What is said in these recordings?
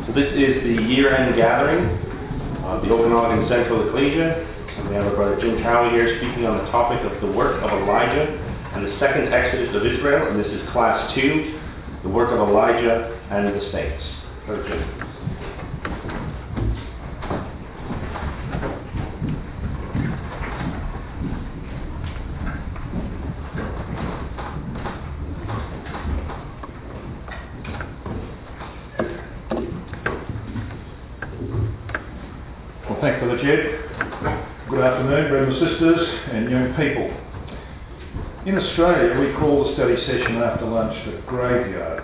So this is the year-end gathering of the Okanagan Central Ecclesia, and we have our brother Jim Cowie here speaking on the topic of the work of Elijah and the second Exodus of Israel, and this is Class 2, the work of Elijah and the saints. Brother Jim. Thanks, Brother Jed. Good afternoon, brothers and sisters and young people. In Australia, we call the study session after lunch the graveyard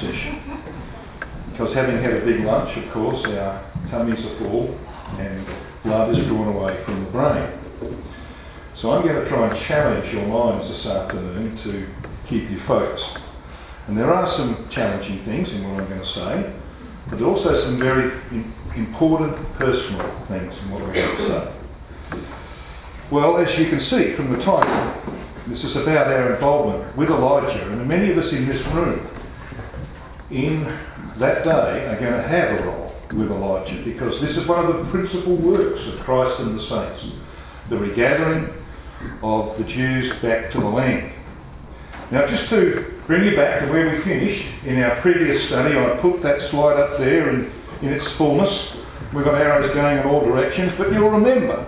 session. Because having had a big lunch, of course, our tummies are full and blood is drawn away from the brain. So I'm going to try and challenge your minds this afternoon to keep you focused. And there are some challenging things in what I'm going to say, but also some very important personal things in what we're going to say. Well, as you can see from the title, this is about our involvement with Elijah, and many of us in this room in that day are going to have a role with Elijah, because this is one of the principal works of Christ and the saints, the regathering of the Jews back to the land. Now, just to bring you back to where we finished in our previous study, I put that slide up there in its fullness. We've got arrows going in all directions, but you'll remember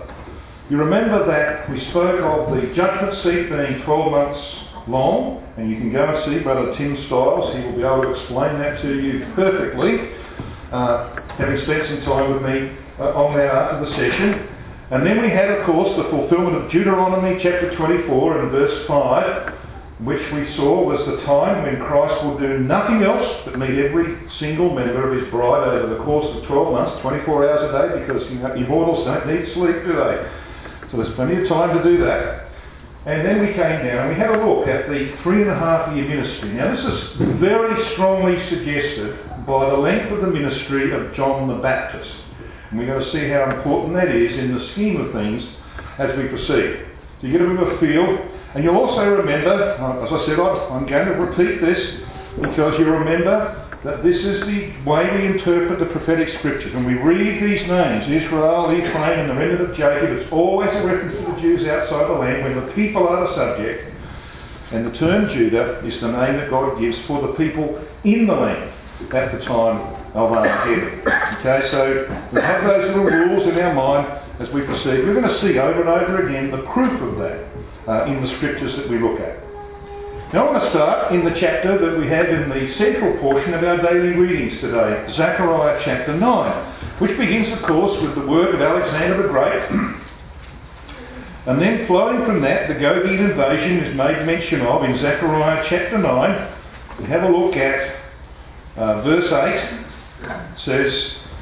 that we spoke of the judgment seat being 12 months long, and you can go and see Brother Tim Stiles. He will be able to explain that to you perfectly, having spent some time with me on that after the session. And then we had, of course, the fulfilment of Deuteronomy chapter 24 and verse 5, which we saw was the time when Christ will do nothing else but meet every single member of his bride over the course of 12 months, 24 hours a day, because immortals don't need sleep, do they? So there's plenty of time to do that. And then we came down and we had a look at the 3.5-year ministry. Now this is very strongly suggested by the length of the ministry of John the Baptist. And we're going to see how important that is in the scheme of things as we proceed. So you get a bit of a feel. And you'll also remember, as I said, I'm going to repeat this because you remember that this is the way we interpret the prophetic scriptures. When we read these names, Israel, Ephraim and the remnant of Jacob, it's always a reference to the Jews outside the land when the people are the subject. And the term Judah is the name that God gives for the people in the land at the time of Armageddon. Okay, so we have those little rules in our mind as we proceed. We're going to see over and over again the proof of that in the scriptures that we look at. Now I want to start in the chapter that we have in the central portion of our daily readings today, Zechariah chapter 9, which begins of course with the work of Alexander the Great. And then flowing from that, the Gogian invasion is made mention of in Zechariah chapter 9. We have a look at verse 8. It says,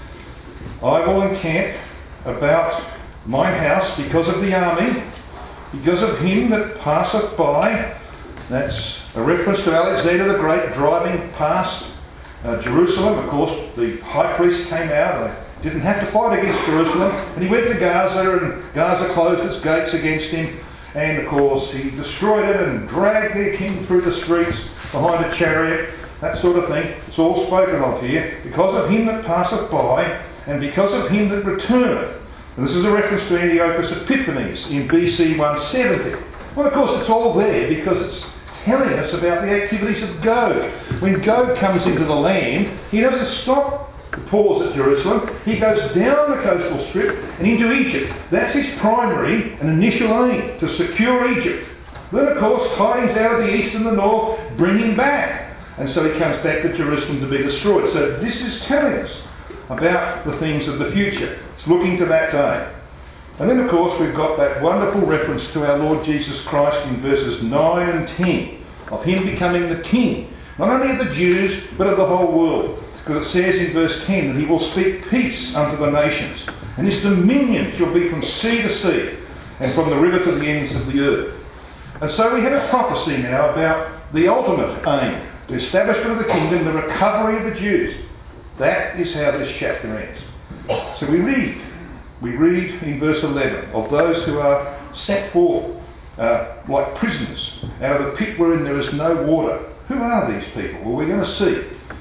I will encamp about my house because of the army, because of him that passeth by. That's a reference to Alexander the Great driving past Jerusalem. Of course, the high priest came out. They didn't have to fight against Jerusalem. And he went to Gaza, and Gaza closed its gates against him. And of course, he destroyed it and dragged their king through the streets behind a chariot, that sort of thing. It's all spoken of here. Because of him that passeth by, and because of him that returneth. And this is a reference to Antiochus Epiphanes in BC 170. Well, of course, it's all there because it's telling us about the activities of Gog. When Gog comes into the land, he doesn't stop to pause at Jerusalem. He goes down the coastal strip and into Egypt. That's his primary and initial aim, to secure Egypt. Then, of course, tidings out of the east and the north bring him back. And so he comes back to Jerusalem to be destroyed. So this is telling us about the things of the future. It's looking to that day. And then, of course, we've got that wonderful reference to our Lord Jesus Christ in verses 9 and 10, of him becoming the king, not only of the Jews, but of the whole world. Because it says in verse 10 that he will speak peace unto the nations, and his dominion shall be from sea to sea, and from the river to the ends of the earth. And so we have a prophecy now about the ultimate aim, the establishment of the kingdom, the recovery of the Jews. That is how this chapter ends. So we read in verse 11 of those who are set forth like prisoners out of the pit wherein there is no water. Who are these people? Well, we're going to see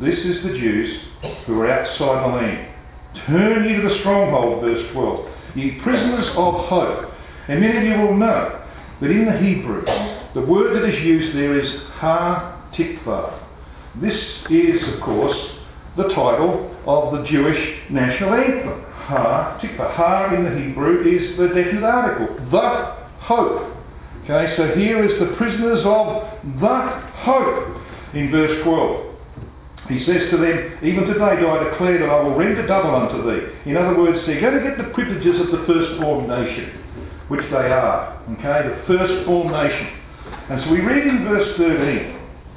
This is the Jews who are outside the land. Turn ye to the stronghold, verse 12. Ye prisoners of hope. And many of you will know that in the Hebrew, the word that is used there is ha-tikvah. This is, of course, the title of the Jewish national anthem. Ha-tikvah. Ha in the Hebrew is the definite article. The hope. Okay, so here is the prisoners of the hope in verse 12. He says to them, even today do I declare that I will render double unto thee. In other words, they're going to get the privileges of the firstborn nation, which they are. Okay, the firstborn nation. And so we read in verse 13,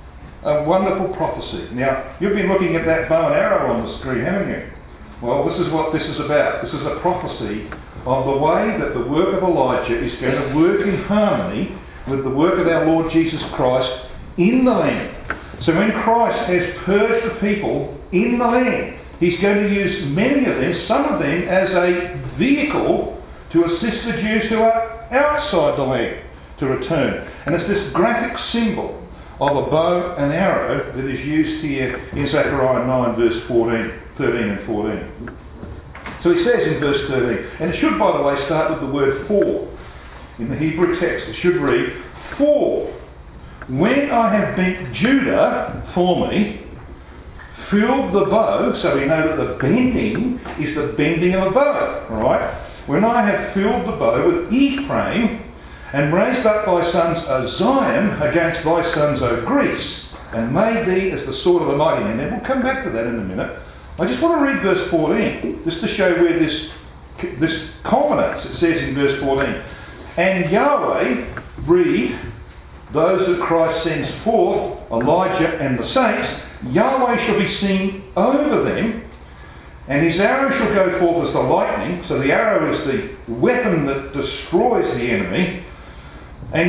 a wonderful prophecy. Now, you've been looking at that bow and arrow on the screen, haven't you? Well, this is what this is about. This is a prophecy of the way that the work of Elijah is going to work in harmony with the work of our Lord Jesus Christ in the land. So when Christ has purged the people in the land, he's going to use many of them, some of them, as a vehicle to assist the Jews who are outside the land to return. And it's this graphic symbol of a bow and arrow that is used here in Zechariah 9 verse 13 and 14. So he says in verse 13, and it should, by the way, start with the word for. In the Hebrew text, it should read, for when I have bent Judah for me, filled the bow, so we know that the bending is the bending of a bow, right? When I have filled the bow with Ephraim, and raised up thy sons, O Zion, against thy sons, O Greece, and made thee as the sword of a mighty man. And we'll come back to that in a minute. I just want to read verse 14, just to show where this culminates. It says in verse 14, and Yahweh, read, those that Christ sends forth, Elijah and the saints, Yahweh shall be seen over them, and his arrow shall go forth as the lightning. So the arrow is the weapon that destroys the enemy. And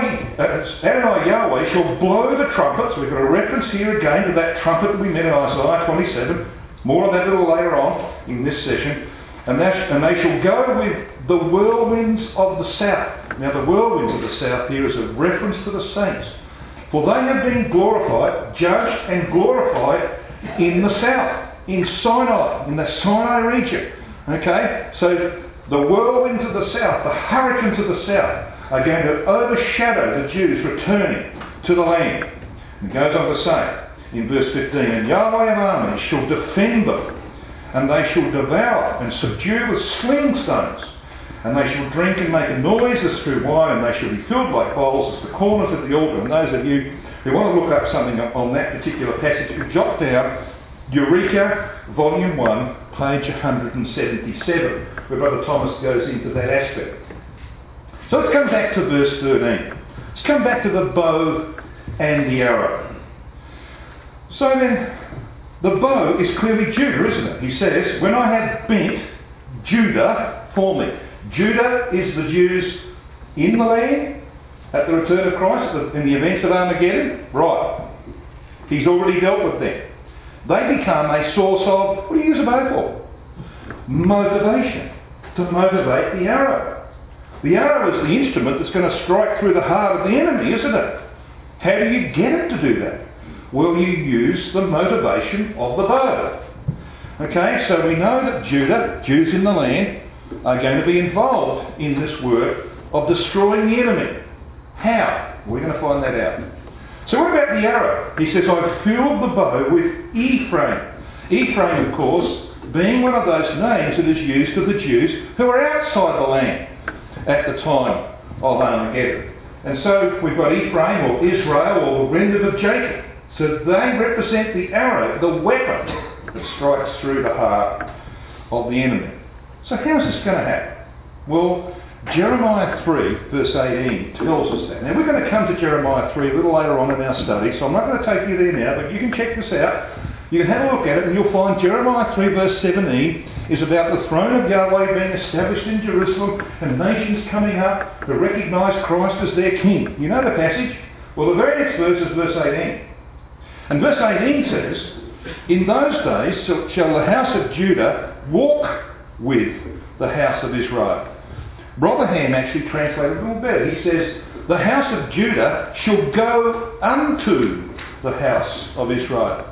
Adonai Yahweh shall blow the trumpet. So we've got a reference here again to that trumpet that we met in Isaiah 27. More of that a little later on in this session. And they shall go with the whirlwinds of the south. Now the whirlwinds of the south here is a reference to the saints. For they have been glorified, judged and glorified in the south, in Sinai, in the Sinai region. Okay? So the whirlwinds of the south, the hurricanes of the south, are going to overshadow the Jews returning to the land. It goes on to say in verse 15, and Yahweh of armies shall defend them, and they shall devour and subdue with sling stones, and they shall drink and make a noise as through wine, and they shall be filled like bowls as the corners of the altar. And those of you who want to look up something on that particular passage, jot down Eureka, Volume 1, page 177, where Brother Thomas goes into that aspect. So let's come back to verse 13. Let's come back to the bow and the arrow. So then, the bow is clearly Judah, isn't it? He says, when I have bent Judah for me. Judah is the Jews in the land at the return of Christ, in the events of Armageddon. Right. He's already dealt with them. They become a source of, what do you use a bow for? Motivation. To motivate the arrow. The arrow is the instrument that's going to strike through the heart of the enemy, isn't it? How do you get it to do that? Well, you use the motivation of the bow. Okay, so we know that Jews in the land, are going to be involved in this work of destroying the enemy. How? We're going to find that out. So what about the arrow? He says, I've filled the bow with Ephraim. Ephraim, of course, being one of those names that is used of the Jews who are outside the land at the time of Armageddon. And so we've got Ephraim or Israel or the remnant of Jacob. So they represent the arrow, the weapon that strikes through the heart of the enemy. So how's this going to happen? Well, Jeremiah 3 verse 18 tells us that. Now we're going to come to Jeremiah 3 a little later on in our study, so I'm not going to take you there now, but you can check this out. You can have a look at it and you'll find Jeremiah 3 verse 17 is about the throne of Yahweh being established in Jerusalem and nations coming up to recognise Christ as their king. You know the passage? Well, the very next verse is verse 18. And verse 18 says, in those days shall the house of Judah walk with the house of Israel. Rotherham actually translated a little better. He says, the house of Judah shall go unto the house of Israel.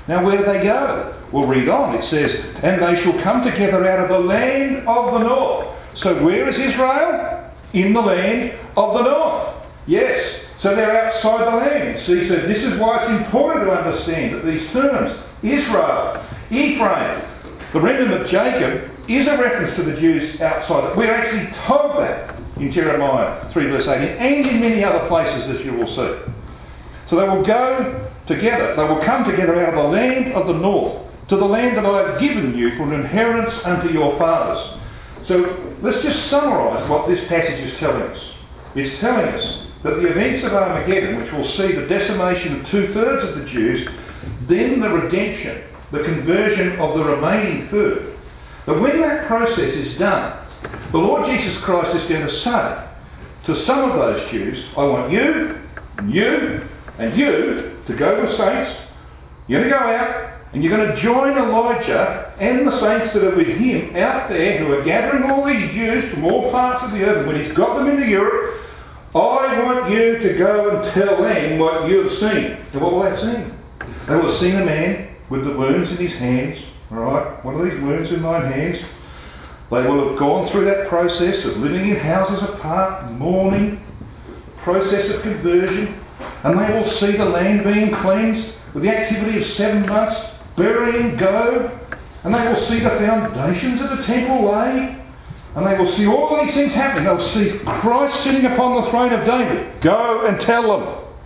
Now where do they go? We'll read on. It says, and they shall come together out of the land of the north. So where is Israel? In the land of the north. Yes. So they're outside the land. See, so this is why it's important to understand that these terms, Israel, Ephraim, the remnant of Jacob, is a reference to the Jews outside. We're actually told that in Jeremiah 3 verse 18 and in many other places, as you will see. So they will go together. They will come together out of the land of the north to the land that I have given you for an inheritance unto your fathers. So let's just summarise what this passage is telling us. It's telling us that the events of Armageddon, which will see the decimation of 2/3 of the Jews, then the redemption, the conversion of the remaining third, that when that process is done, the Lord Jesus Christ is going to say to some of those Jews, I want you, and you, and you to go with saints. You're going to go out and you're going to join Elijah and the saints that are with him out there who are gathering all these Jews from all parts of the earth. And when he's got them into Europe, I want you to go and tell them what you've seen. And what will they have seen? They will have seen a man with the wounds in his hands. Alright, what are these wounds in thine hands? They will have gone through that process of living in houses apart, mourning, process of conversion, and they will see the land being cleansed with the activity of 7 months, burying go, and they will see the foundations of the temple laid, and they will see all these things happening. They'll see Christ sitting upon the throne of David. Go and tell them.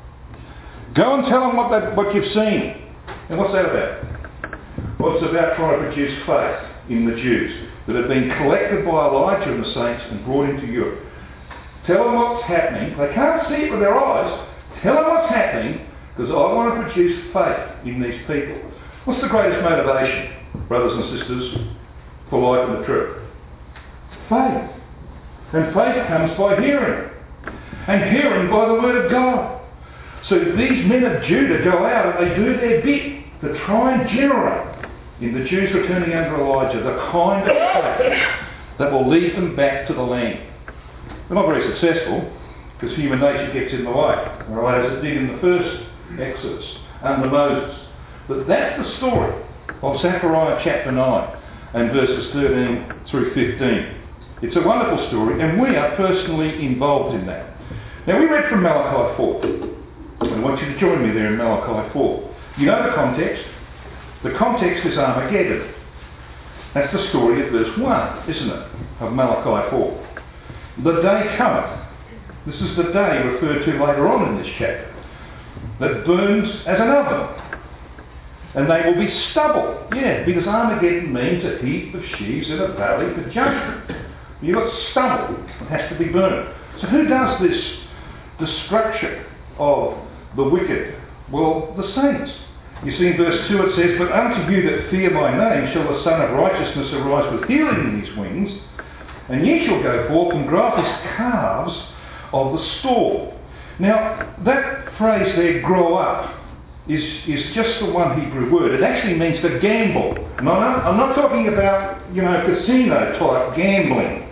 Go and tell them what you've seen. And what's that about? Well, it's about trying to produce faith in the Jews that have been collected by Elijah and the saints and brought into Europe. Tell them what's happening. They can't see it with their eyes. Tell them what's happening, because I want to produce faith in these people. What's the greatest motivation, brothers and sisters, for life and the truth? Faith. And faith comes by hearing. And hearing by the word of God. So these men of Judah go out and they do their bit to try and generate in the Jews returning under Elijah the kind of faith that will lead them back to the land. They're not very successful because human nature gets in the way, alright, as it did in the first Exodus under Moses. But that's the story of Zechariah chapter 9 and verses 13 through 15. It's a wonderful story and we are personally involved in that. Now we read from Malachi 4. I want you to join me there in Malachi 4. You know the context. The context is Armageddon. That's the story of verse 1, isn't it, of Malachi 4. The day cometh. This is the day referred to later on in this chapter, that burns as an oven. And they will be stubble. Yeah, because Armageddon means a heap of sheaves in a valley for judgment. You've got stubble. It has to be burned. So who does this destruction of the wicked? Well, the saints. You see in verse 2 it says, but unto you that fear my name shall the Son of Righteousness arise with healing in his wings, and ye shall go forth and graft his calves of the stall. Now, that phrase there, grow up, is just the one Hebrew word. It actually means to gamble. And I'm not talking about, casino type gambling.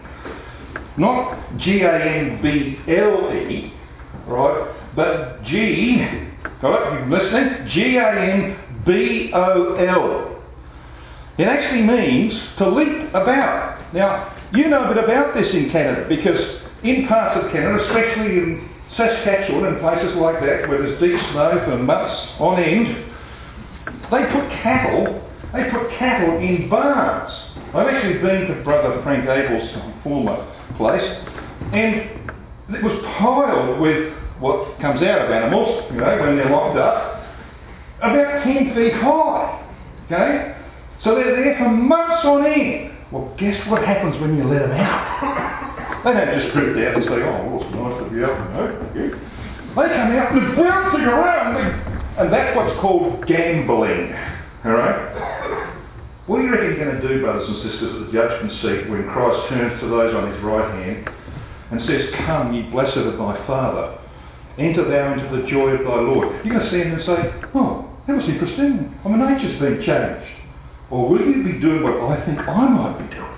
Not G-A-M-B-L-E, right? But got it? You listening? G-A-M-B-O-L. It actually means to leap about. Now, you know a bit about this in Canada, because in parts of Canada, especially in Saskatchewan and places like that, where there's deep snow for months on end, they put cattle in barns. I've actually been to Brother Frank Abel's former place, and it was piled with what comes out of animals, when they're locked up, about 10 feet high. Okay? So they're there for months on end. Well, guess what happens when you let them out? They don't just drift out and say, oh, well, it's nice to be out, They come out and they're bouncing around, and that's what's called gambling. Alright? What do you reckon you're going to do, brothers and sisters, at the judgment seat when Christ turns to those on his right hand and says, come, ye blessed of my Father, enter thou into the joy of thy Lord. You're going to stand and say, oh, that was interesting. My nature's been changed. Or will you be doing what I think I might be doing?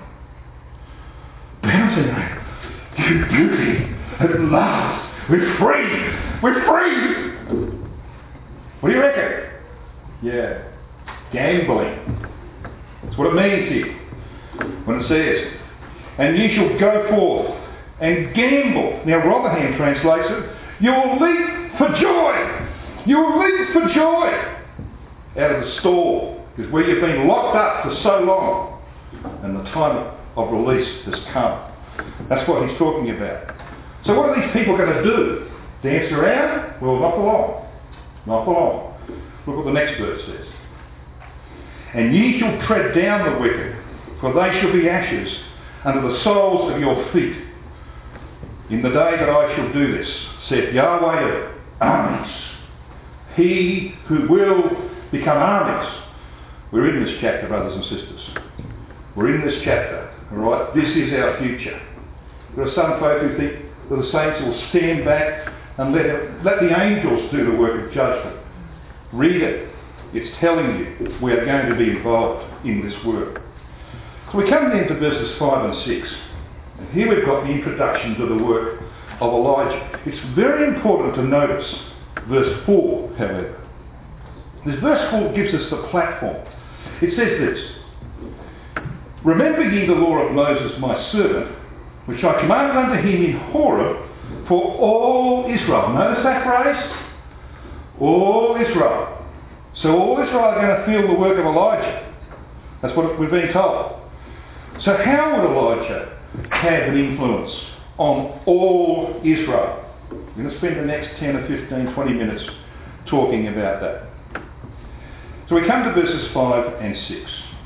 Bouncing around. You beauty, at last, we're free. We're free. What do you reckon? Yeah. Gambling. That's what it means here. When it says, and ye shall go forth and gamble. Now Rotherham translates it, you will leap for joy. You will leap for joy out of the stall, because where you've been locked up for so long and the time of release has come. That's what he's talking about. So what are these people going to do? Dance around? Well, not for long. Not for long. Look what the next verse says. And ye shall tread down the wicked, for they shall be ashes under the soles of your feet. In the day that I shall do this, saith Yahweh of armies, he who will become armies. We're in this chapter, brothers and sisters. We're in this chapter, all right? This is our future. There are some folk who think that the saints will stand back and let the angels do the work of judgment. Read it. It's telling you we are going to be involved in this work. So we come then to verses 5 and 6. And here we've got the introduction to the work of Elijah. It's very important to notice verse 4, however. This verse 4 gives us the platform. It says this, remember ye the law of Moses my servant, which I commanded unto him in Horeb for all Israel. Notice that phrase? All Israel. So all Israel are going to feel the work of Elijah. That's what we're being told. So how would Elijah have an influence on all Israel? We're going to spend the next 10 or 15, 20 minutes talking about that. So we come to verses 5 and 6.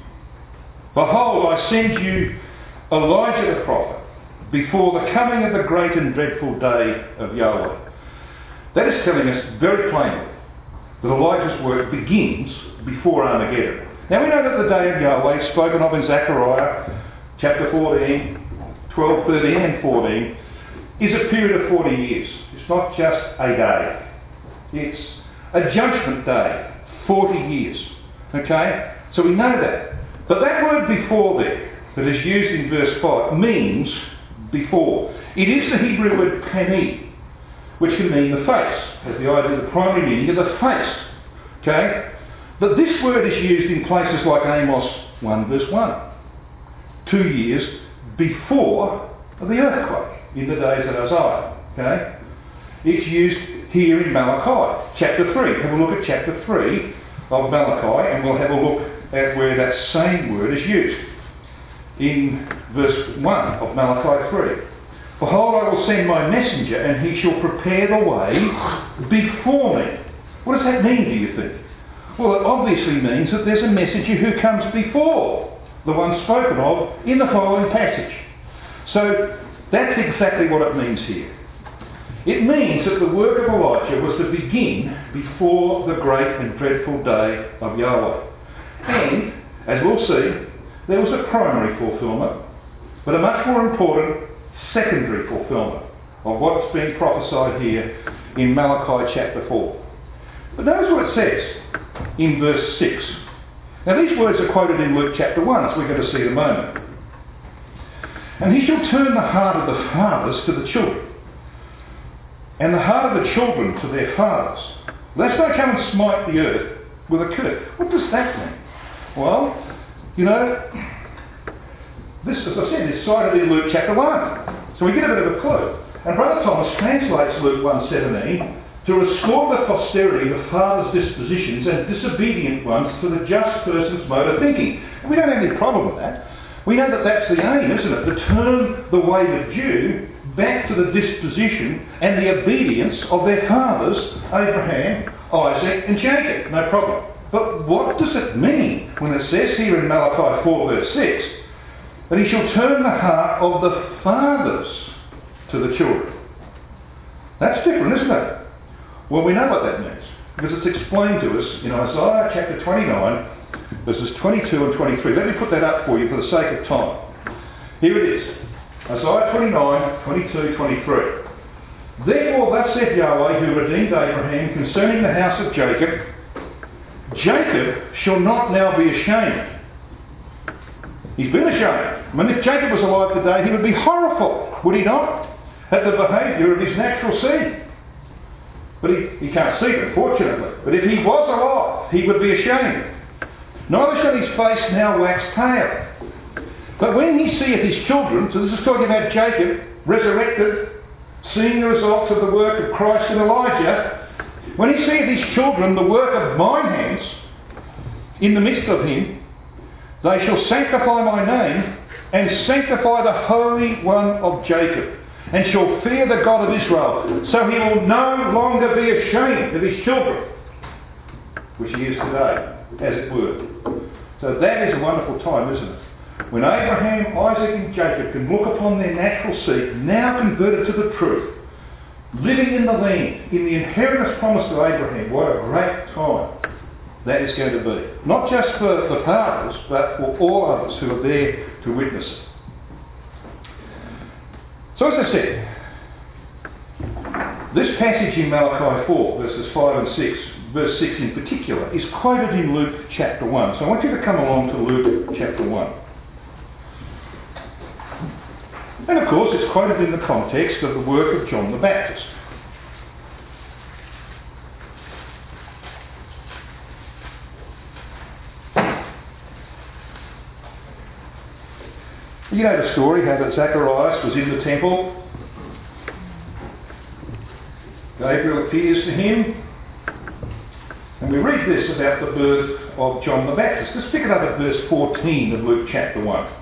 Behold, I send you Elijah the prophet before the coming of the great and dreadful day of Yahweh. That is telling us very plainly that Elijah's work begins before Armageddon. Now we know that the day of Yahweh, spoken of in Zechariah chapter 14, 12, 13 and 14, is a period of 40 years. It's not just a day. It's a judgment day, 40 years. Okay? So we know that. But that word before there, that is used in verse 5, means before. It is the Hebrew word pani, which can mean the face, as the idea of the primary meaning of the face. Okay? But this word is used in places like Amos 1 verse 1. 2 years before the earthquake, in the days of Uzziah. Okay? It's used here in Malachi, chapter 3. Have a look at chapter 3 of Malachi, and we'll have a look at where that same word is used. In verse 1 of Malachi 3. Behold, I will send my messenger, and he shall prepare the way before me. What does that mean, do you think? Well, it obviously means that there's a messenger who comes before the one spoken of in the following passage. So that's exactly what it means here. It means that the work of Elijah was to begin before the great and dreadful day of Yahweh. And, as we'll see, there was a primary fulfilment, but a much more important secondary fulfilment of what's being prophesied here in Malachi chapter 4. But notice what it says in verse 6. Now these words are quoted in Luke chapter 1, as we're going to see in a moment. And he shall turn the heart of the fathers to the children, and the heart of the children to their fathers, lest I come and smite the earth with a curse. What does that mean? Well, you know, this, as I said, is cited in Luke chapter 1. So we get a bit of a clue. And Brother Thomas translates Luke 1:17 to restore the posterity of the father's dispositions and disobedient ones to the just person's mode of thinking. And we don't have any problem with that. We know that that's the aim, isn't it? To turn the wayward Jew back to the disposition and the obedience of their fathers, Abraham, Isaac and Jacob. No problem. But what does it mean when it says here in Malachi 4 verse 6 that he shall turn the heart of the fathers to the children? That's different, isn't it? Well, we know what that means, because it's explained to us in Isaiah chapter 29, verses 22 and 23. Let me put that up for you for the sake of time. Here it is. Isaiah 29, 22, 23. Therefore thus saith Yahweh, who redeemed Abraham, concerning the house of Jacob, Jacob shall not now be ashamed. He's been ashamed. I mean, if Jacob was alive today, he would be horrified, would he not, at the behaviour of his natural seed. But he can't see it, fortunately. But if he was alive, he would be ashamed. neither shall his face now wax pale. But when he seeth his children, so this is talking about Jacob, resurrected, seeing the results of the work of Christ and Elijah, when he seeth his children, the work of mine hands, in the midst of him, they shall sanctify my name, and sanctify the Holy One of Jacob, and shall fear the God of Israel. So he will no longer be ashamed of his children, which he is today, as it were. So that is a wonderful time, isn't it? When Abraham, Isaac and Jacob can look upon their natural seed, now converted to the truth, living in the land, in the inheritance promised to Abraham, what a great time that is going to be. Not just for the fathers, but for all others who are there to witness it. So as I said, this passage in Malachi 4, verses 5 and 6, verse 6 in particular, is quoted in Luke chapter 1. So I want you to come along to Luke chapter 1. And of course it's quoted in the context of the work of John the Baptist. You know the story, how that Zacharias was in the temple. Gabriel appears to him. And we read this about the birth of John the Baptist. Let's pick it up at verse 14 of Luke chapter 1.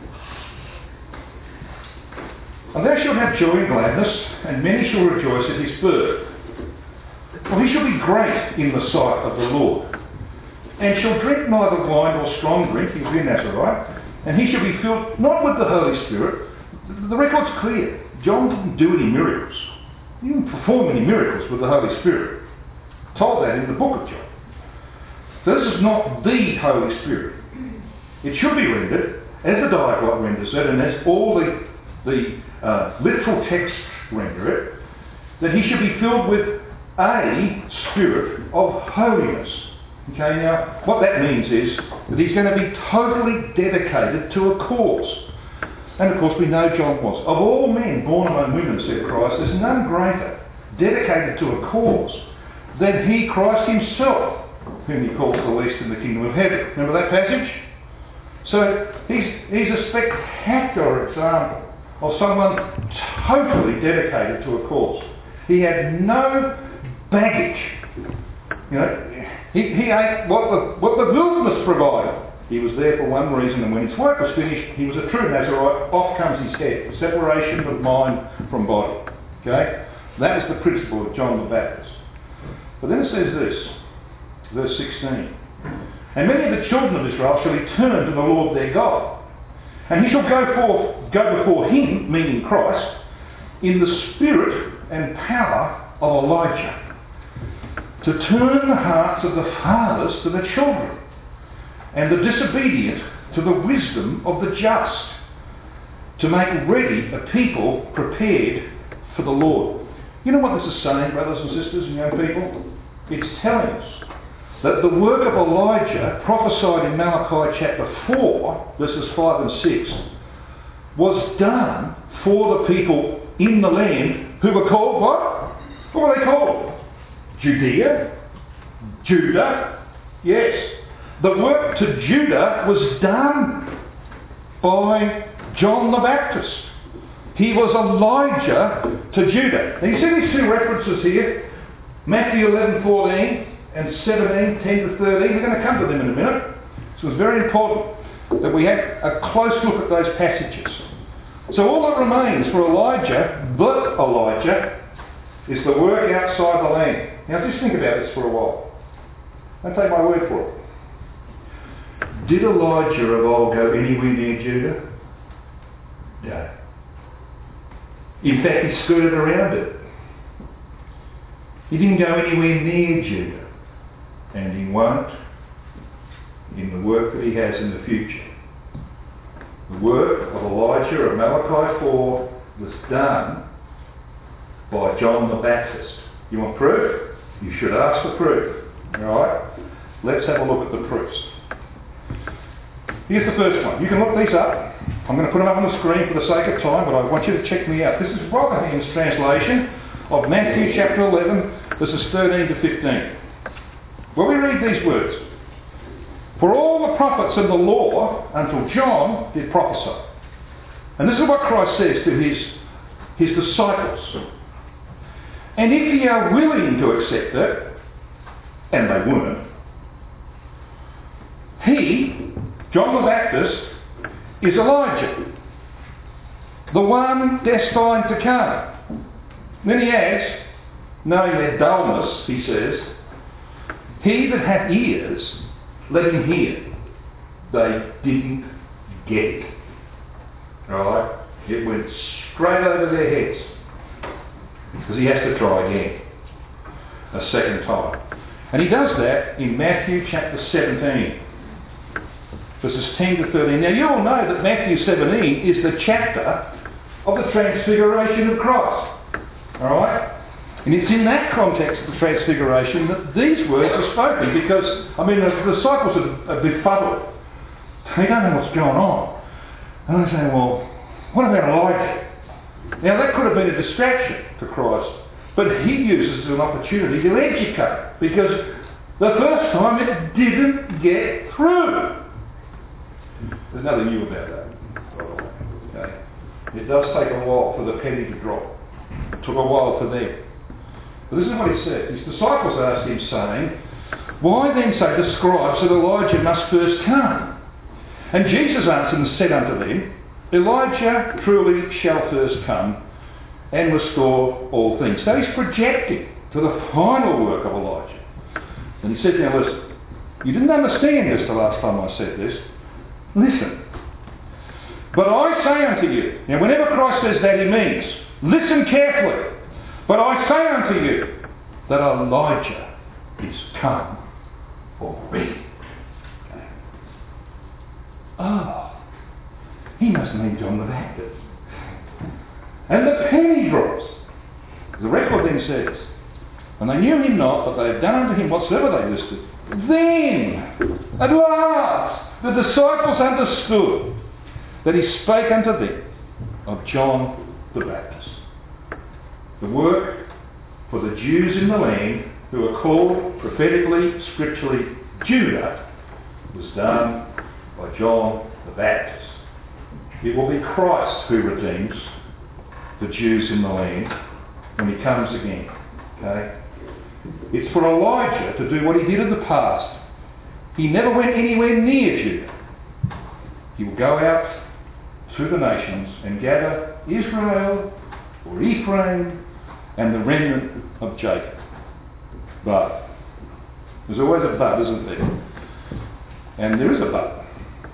And thou shalt have joy and gladness, and many shall rejoice at his birth. For he shall be great in the sight of the Lord, and shall drink neither wine nor strong drink, he was in Nazareth, and he shall be filled not with the Holy Spirit. The record's clear. John didn't do any miracles. He didn't perform any miracles with the Holy Spirit. Told that in the book of John. So this is not the Holy Spirit. It should be rendered, as the diaglott renders it, and as all the literal texts render it, that he should be filled with a spirit of holiness. Okay, now what that means is that he's going to be totally dedicated to a cause. And of course we know John was. Of all men born among women, said Christ, there's none greater, dedicated to a cause, than he, Christ himself, whom he calls the least in the kingdom of heaven. Remember that passage? So he's a spectacular example of someone totally dedicated to a cause. He had no baggage. You know, he ate what the wilderness provided. He was there for one reason, and when his work was finished, he was a true Nazarite. Off comes his head. The separation of mind from body. Okay? That was the principle of John the Baptist. But then it says this, verse 16. And many of the children of Israel shall return to the Lord their God. And he shall go before him, meaning Christ, in the spirit and power of Elijah, to turn the hearts of the fathers to the children, and the disobedient to the wisdom of the just, to make ready a people prepared for the Lord. You know what this is saying, brothers and sisters and young people? It's telling us that the work of Elijah, prophesied in Malachi chapter 4, verses 5 and 6, was done for the people in the land who were called what? What were they called? Judea? Judah? Yes. The work to Judah was done by John the Baptist. He was Elijah to Judah. Now you see these two references here? Matthew 11:14 and 17, 10 to 13. We're going to come to them in a minute. So it's very important that we have a close look at those passages. So all that remains for Elijah, but Elijah, is the work outside the land. Now just think about this for a while. Don't take my word for it. Did Elijah of old go anywhere near Judah? No. In fact, he skirted around it. He didn't go anywhere near Judah. And he won't in the work that he has in the future. The work of Elijah of Malachi 4 was done by John the Baptist. You want proof? You should ask for proof. Alright? Let's have a look at the proofs. Here's the first one. You can look these up. I'm going to put them up on the screen for the sake of time, but I want you to check me out. This is Rotherham's translation of Matthew chapter 11, verses 13 to 15. When we read these words, For all the prophets and the law, until John, did prophesy. And this is what Christ says to his disciples. And if ye are willing to accept it, and they weren't, he, John the Baptist, is Elijah, the one destined to come. Then he adds, knowing their dullness, he says, he that hath ears, let him hear. They didn't get it. Alright? It went straight over their heads. Because he has to try again. A second time. And he does that in Matthew chapter 17. Verses 10 to 13. Now you all know that Matthew 17 is the chapter of the transfiguration of Christ. Alright? And it's in that context of the transfiguration that these words are spoken, because, the disciples are befuddled. They don't know what's going on. And they say, well, what about Elijah? Now that could have been a distraction to Christ, but he uses it as an opportunity to educate, because the first time it didn't get through. There's nothing new about that, by the way. Okay? It does take a while for the penny to drop. It took a while for them. But this is what he said. His disciples asked him, saying, why then say the scribes that Elijah must first come? And Jesus answered and said unto them, Elijah truly shall first come and restore all things. So he's projecting to the final work of Elijah. And he said, now listen, you didn't understand this the last time I said this. Listen. But I say unto you, now whenever Christ says that, he means, listen carefully. But I say unto you that Elijah is come already. Okay. Oh, he must mean John the Baptist. And the penny drops. The record then says, and they knew him not, but they had done unto him whatsoever they listed. Then, at last, the disciples understood that he spake unto them of John the Baptist. The work for the Jews in the land, who are called prophetically, scripturally, Judah, was done by John the Baptist. It will be Christ who redeems the Jews in the land when he comes again. Okay? It's for Elijah to do what he did in the past. He never went anywhere near Judah. He will go out through the nations and gather Israel or Ephraim and the remnant of Jacob. But there's always a but, isn't there? And there is a but.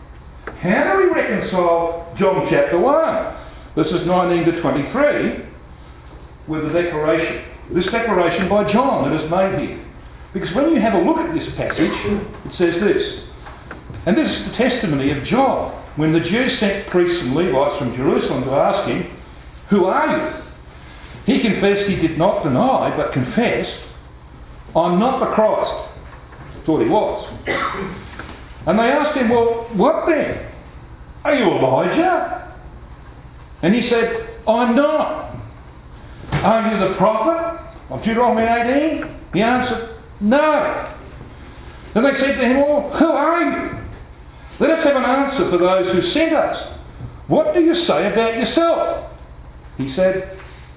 How do we reconcile John chapter 1, verses 19 to 23, with the declaration, this declaration by John that is made here? Because when you have a look at this passage, it says this, and this is the testimony of John, when the Jews sent priests and Levites from Jerusalem to ask him, who are you? He confessed, he did not deny, but confessed, I'm not the Christ. Thought he was. And they asked him, well, what then? Are you Elijah? And he said, I'm not. Are you the prophet of Deuteronomy 18? He answered, no. Then they said to him, well, who are you? Let us have an answer for those who sent us. What do you say about yourself? He said,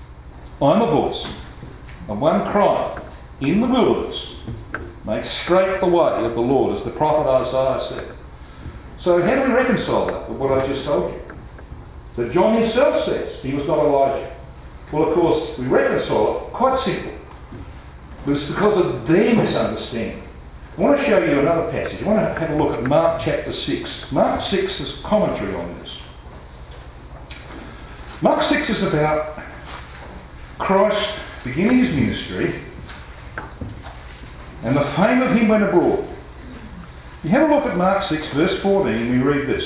I'm a voice of one crying in the wilderness, make straight the way of the Lord, as the prophet Isaiah said. So how do we reconcile that with what I just told you? That John himself says he was not Elijah. Well, of course, we reconcile it quite simple. But it's because of their misunderstanding. I want to show you another passage. I want to have a look at Mark chapter 6. Mark 6 is commentary on this. Mark 6 is about Christ beginning his ministry, and the fame of him went abroad. You have a look at Mark 6 verse 14, we read this.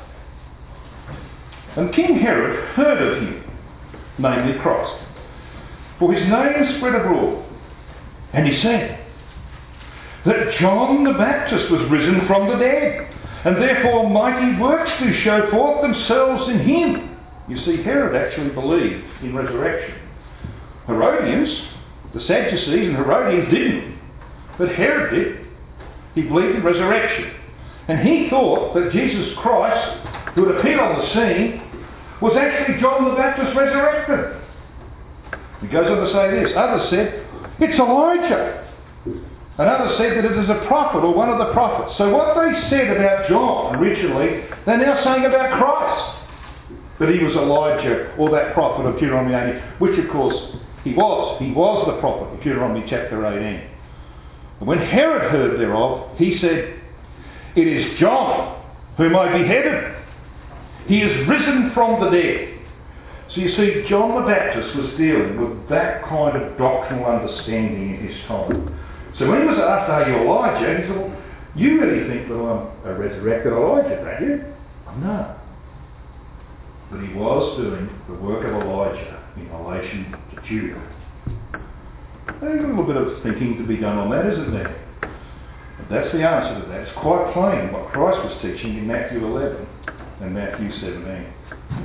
And King Herod heard of him, namely Christ, for his name spread abroad, and he said that John the Baptist was risen from the dead, and therefore mighty works do show forth themselves in him. You see, Herod actually believed in resurrection. Herodians, the Sadducees and Herodians didn't, but Herod did. He believed in resurrection. And he thought that Jesus Christ, who had appeared on the scene, was actually John the Baptist resurrected. He goes on to say this. Others said, it's Elijah. And others said that it is a prophet or one of the prophets. So what they said about John originally, they're now saying about Christ. That he was Elijah or that prophet of Deuteronomy 18, which of course he was. He was the prophet of Deuteronomy chapter 18. And when Herod heard thereof, he said, it is John whom I beheaded. He is risen from the dead. So you see, John the Baptist was dealing with that kind of doctrinal understanding in his time. So when he was asked, are you Elijah? He said, well, you really think that I'm a resurrected Elijah, don't you? No. But he was doing the work of Elijah in relation to Judah. There's a little bit of thinking to be done on that, isn't there? But that's the answer to that. It's quite plain what Christ was teaching in Matthew 11 and Matthew 17.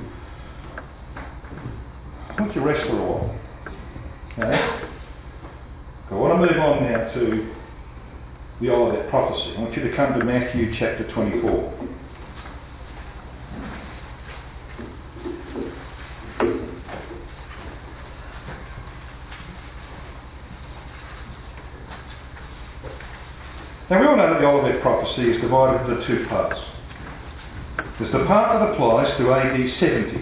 I want you to rest for a while. Okay? I want to move on now to the Olivet prophecy. I want you to come to Matthew chapter 24. Now we all know that the Olivet prophecy is divided into two parts. There's the part that applies to AD 70.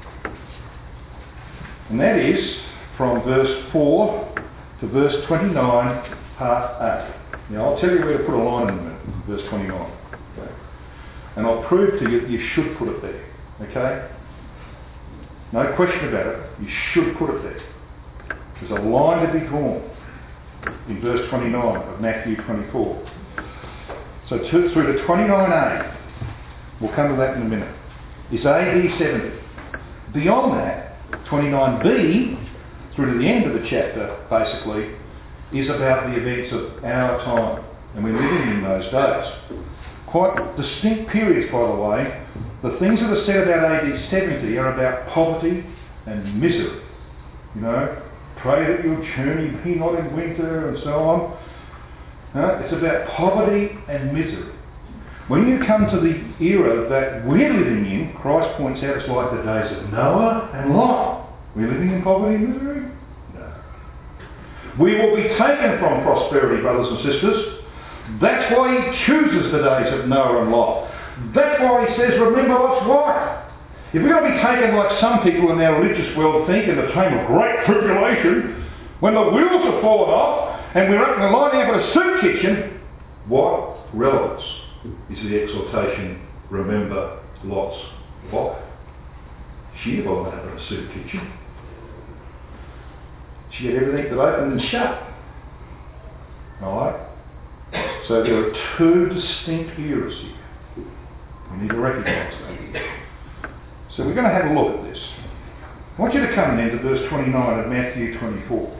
And that is from verse 4 to verse 29, part A. Now I'll tell you where to put a line in a minute, verse 29. Okay? And I'll prove to you that you should put it there. Okay? No question about it. You should put it there. There's a line to be drawn in verse 29 of Matthew 24. So through to 29a, we'll come to that in a minute, is AD 70. Beyond that, 29b, through to the end of the chapter, basically, is about the events of our time. And we're living in those days. Quite distinct periods, by the way. The things that are said about AD 70 are about poverty and misery. You know, pray that your journey be not in winter and so on. It's about poverty and misery. When you come to the era that we're living in, Christ points out it's like the days of Noah and Lot. We're living in poverty and misery? No. We will be taken from prosperity, brothers and sisters. That's why he chooses the days of Noah and Lot. That's why he says, remember Lot's wife. If we're going to be taken like some people in our religious world think in the time of great tribulation, when the wheels have fallen off and we're lining up in a soup kitchen, what relevance is the exhortation, remember Lot's wife? She never lined up in a soup kitchen. She had everything that opened and shut. Alright? So there are two distinct eras here. We need to recognise that. So we're going to have a look at this. I want you to come then to verse 29 of Matthew 24.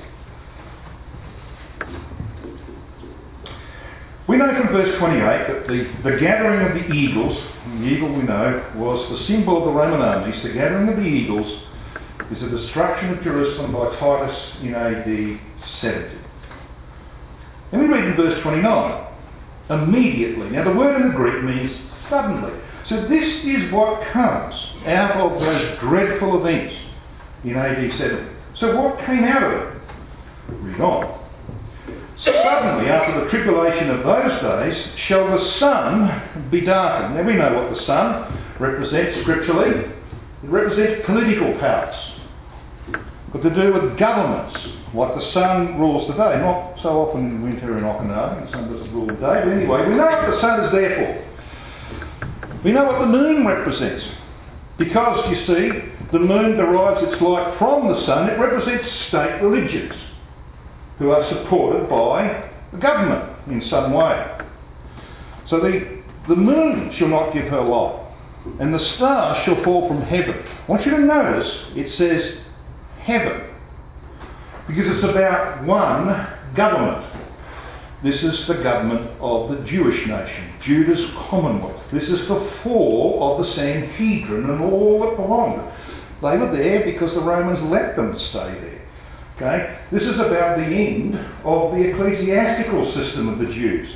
We know from verse 28 that the gathering of the eagles, and the eagle we know was the symbol of the Roman armies. The gathering of the eagles is the destruction of Jerusalem by Titus in AD 70. Then we read in verse 29, immediately. Now the word in the Greek means suddenly. So this is what comes out of those dreadful events in AD 70. So what came out of it? Read on. Suddenly, after the tribulation of those days, shall the sun be darkened. Now we know what the sun represents scripturally. It represents political powers. But to do with governments, what the sun rules the day. Not so often in winter in Okinawa, the sun doesn't rule the day. But anyway, we know what the sun is there for. We know what the moon represents. Because, you see, the moon derives its light from the sun. It represents state religions who are supported by the government in some way. So the moon shall not give her light, and the stars shall fall from heaven. I want you to notice it says heaven, because it's about one government. This is the government of the Jewish nation, Judah's commonwealth. This is the fall of the Sanhedrin and all that belonged. They were there because the Romans let them stay there. Okay? This is about the end of the ecclesiastical system of the Jews.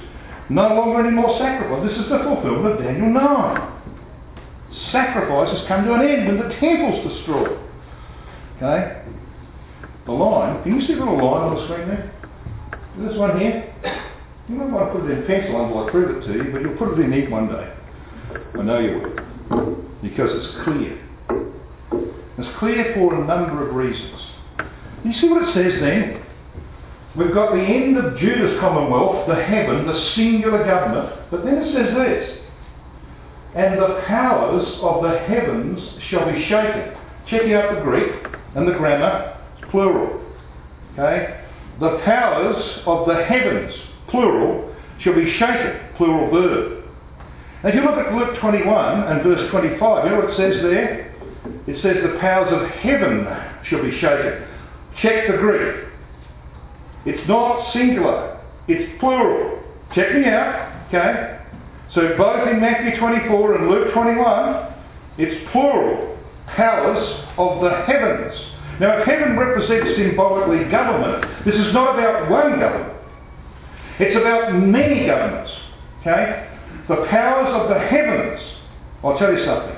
No longer any more sacrifice. This is the fulfillment of Daniel 9. Sacrifices come to an end when the temple's destroyed. Okay? The line, can you see the little line on the screen there? This one here? You might want to put it in pencil until I prove it to you, but you'll put it in ink one day. I know you will. Because it's clear. It's clear for a number of reasons. You see what it says then? We've got the end of Judah's commonwealth, the heaven, the singular government, but then it says this, and the powers of the heavens shall be shaken. Check out the Greek and the grammar, it's plural. Okay? The powers of the heavens, plural, shall be shaken, plural verb. Now if you look at Luke 21 and verse 25, you know what it says there? It says the powers of heaven shall be shaken. Check the Greek. It's not singular, it's plural. Check me out, okay? So both in Matthew 24 and Luke 21, it's plural. Powers of the heavens. Now if heaven represents symbolically government, this is not about one government. It's about many governments, okay? The powers of the heavens. I'll tell you something.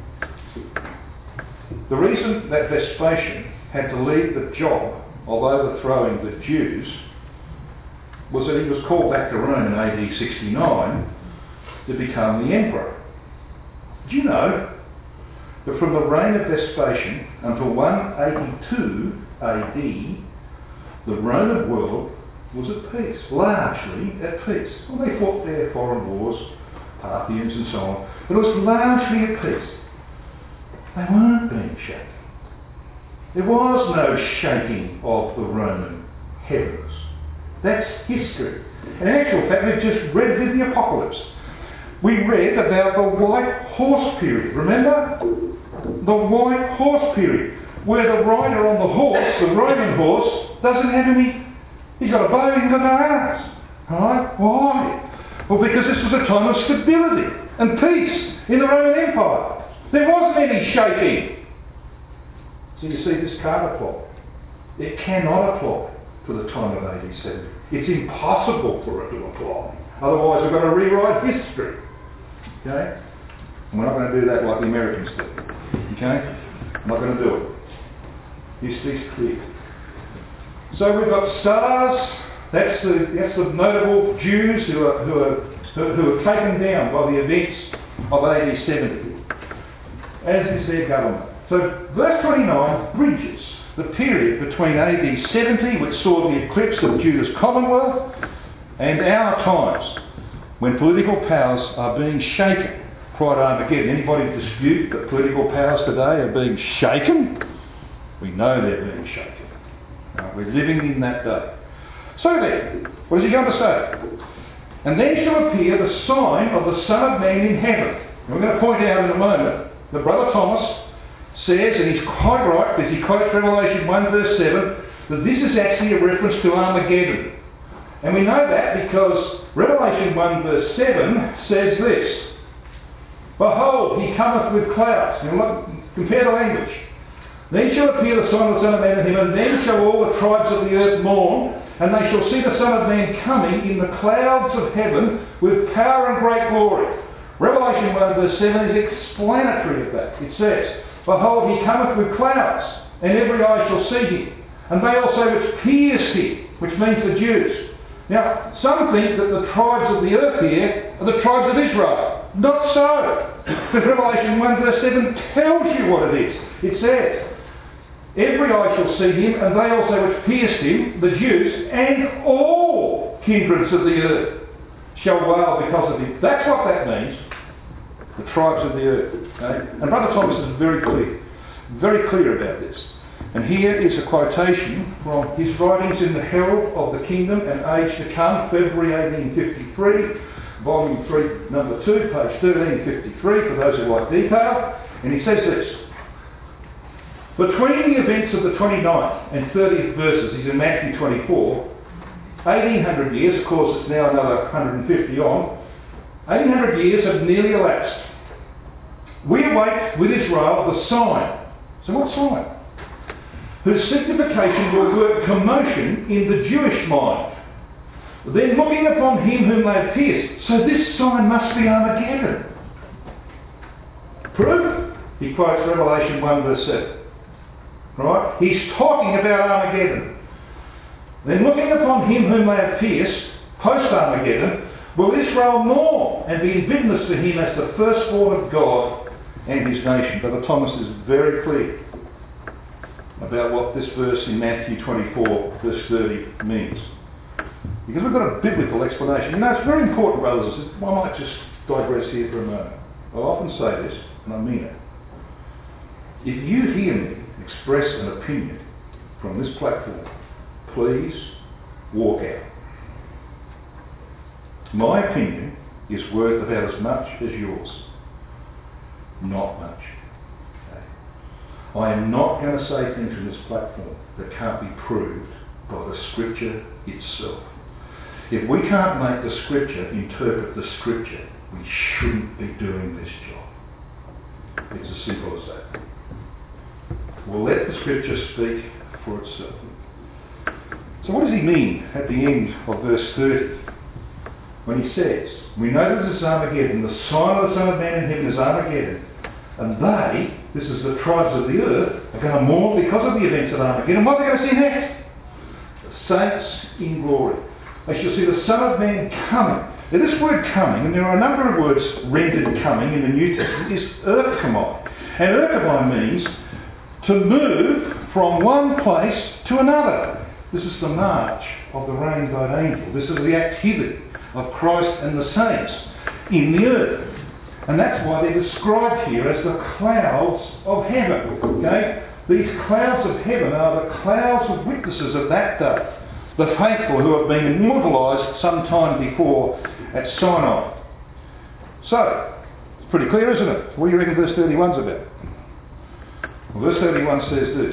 The reason that Vespasian had to leave the job of overthrowing the Jews was that he was called back to Rome in AD 69 to become the emperor. Do you know that from the reign of Vespasian until 182 AD, the Roman world was at peace, largely at peace. Well, they fought their foreign wars, Parthians and so on, but it was largely at peace. They weren't being shaken. There was no shaking of the Roman heavens. That's history. And in actual fact, we've just read in the Apocalypse. We read about the white horse period. Remember? The white horse period. Where the rider on the horse, the Roman horse, doesn't have any... He's got a bow, he's got no arms. Alright? Why? Well, because this was a time of stability and peace in the Roman Empire. There wasn't any shaking. So you see, this can't apply. It cannot apply to the time of AD 70. It's impossible for it to apply. Otherwise we've got to rewrite history. Okay? And we're not going to do that like the Americans do. Okay? I'm not going to do it. History's clear. So we've got stars. That's the notable Jews who are taken down by the events of AD 70. As is their government. So verse 29 bridges the period between AD 70, which saw the eclipse of Judah's commonwealth, and our times, when political powers are being shaken prior to Armageddon. Anybody dispute that political powers today are being shaken? We know they're being shaken. We're living in that day. So then, what is he going to say? And then shall appear the sign of the Son of Man in heaven. And we're going to point out in a moment that Brother Thomas says, and he's quite right, because he quotes Revelation 1 verse 7, that this is actually a reference to Armageddon. And we know that because Revelation 1 verse 7 says this, Behold, he cometh with clouds. Now look, compare the language. Then shall appear the sign of the Son of Man in him, and then shall all the tribes of the earth mourn, and they shall see the Son of Man coming in the clouds of heaven with power and great glory. Revelation 1 verse 7 is explanatory of that. It says, Behold, he cometh with clouds, and every eye shall see him, and they also which pierced him, which means the Jews. Now, some think that the tribes of the earth here are the tribes of Israel. Not so. Because Revelation 1 verse 7 tells you what it is. It says, Every eye shall see him, and they also which pierced him, the Jews, and all kindreds of the earth shall wail because of him. That's what that means. The tribes of the earth. Okay? And Brother Thomas is very clear about this. And here is a quotation from his writings in the Herald of the Kingdom and Age to Come, February 1853, volume 3, number 2, page 1353, for those who like detail. And he says this, Between the events of the 29th and 30th verses, he's in Matthew 24, 1800 years, of course it's now another 150 on, 1800 years have nearly elapsed. We await with Israel the sign. So what sign? Whose signification will work commotion in the Jewish mind. Then looking upon him whom they had pierced. So this sign must be Armageddon. Proof? He quotes Revelation 1 verse 7. Right? He's talking about Armageddon. Then looking upon him whom they have pierced, post-Armageddon, will Israel mourn and be in witness to him as the firstborn of God and his nation. Brother Thomas is very clear about what this verse in Matthew 24 verse 30 means. Because we've got a biblical explanation. You know, it's very important, brothers and sisters. I might just digress here for a moment. I often say this, and I mean it. If you hear me express an opinion from this platform, please walk out. My opinion is worth about as much as yours. Not much. Okay. I am not going to say things from this platform that can't be proved by the scripture itself. If we can't make the scripture interpret the scripture, we shouldn't be doing this job. It's as simple as that. We'll let the scripture speak for itself. So what does he mean at the end of verse 30? When he says, we know that this is Armageddon, the sign of the Son of Man in heaven is Armageddon, and they, this is the tribes of the earth, are going to mourn because of the events of Armageddon. What are they going to see next? The saints in glory. They shall see the Son of Man coming. Now this word coming, and there are a number of words rendered coming in the New Testament, is erchomai. And erchomai means to move from one place to another. This is the march of the rainbow angel. This is the activity of Christ and the saints in the earth. And that's why they're described here as the clouds of heaven. Okay? These clouds of heaven are the clouds of witnesses of that day. The faithful who have been immortalised some time before at Sinai. So, it's pretty clear, isn't it? What do you reckon verse 31's about? Well, verse 31 says this.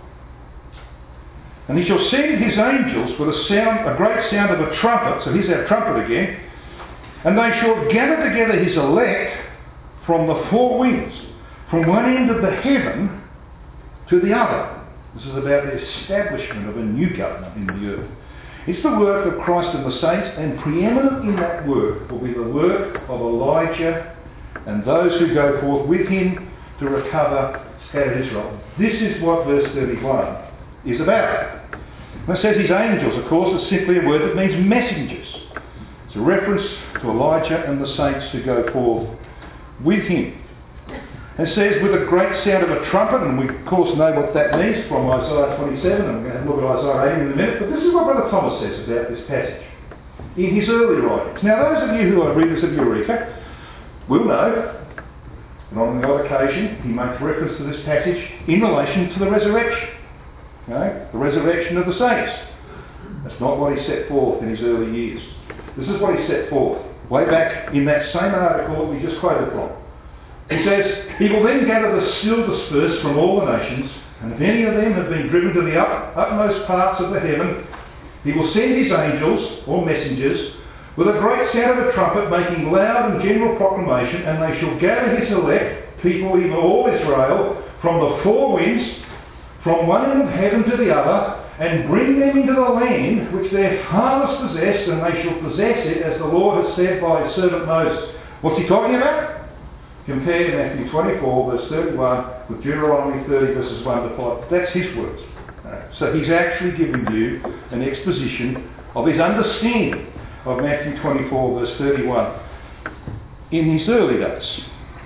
And he shall send his angels with a great sound of a trumpet. So here's our trumpet again. And they shall gather together his elect from the four winds, from one end of the heaven to the other. This is about the establishment of a new government in the earth. It's the work of Christ and the saints, and preeminent in that work will be the work of Elijah and those who go forth with him to recover scattered Israel. This is what verse 31 is about. And it says his angels, of course, is simply a word that means messengers. It's a reference to Elijah and the saints who go forth with him. It says with a great sound of a trumpet, and we of course know what that means from Isaiah 27, and we're going to have a look at Isaiah 18 in a minute, but this is what Brother Thomas says about this passage in his early writings. Now those of you who are readers of Eureka will know that on the odd occasion he makes reference to this passage in relation to the resurrection. Okay? The resurrection of the saints. That's not what he set forth in his early years. This is what he set forth way back in that same article that we just quoted from. He says, he will then gather the still dispersed from all the nations, and if any of them have been driven to the utmost parts of the heaven, he will send his angels, or messengers, with a great sound of a trumpet, making loud and general proclamation, and they shall gather his elect, people, even all Israel, from the four winds, from one end of heaven to the other, and bring them into the land which their fathers possessed, and they shall possess it, as the Lord has said by his servant Moses. What's he talking about? Compare Matthew 24 verse 31 with Deuteronomy 30 verses 1 to 5. That's his words. So he's actually giving you an exposition of his understanding of Matthew 24 verse 31 in his early days.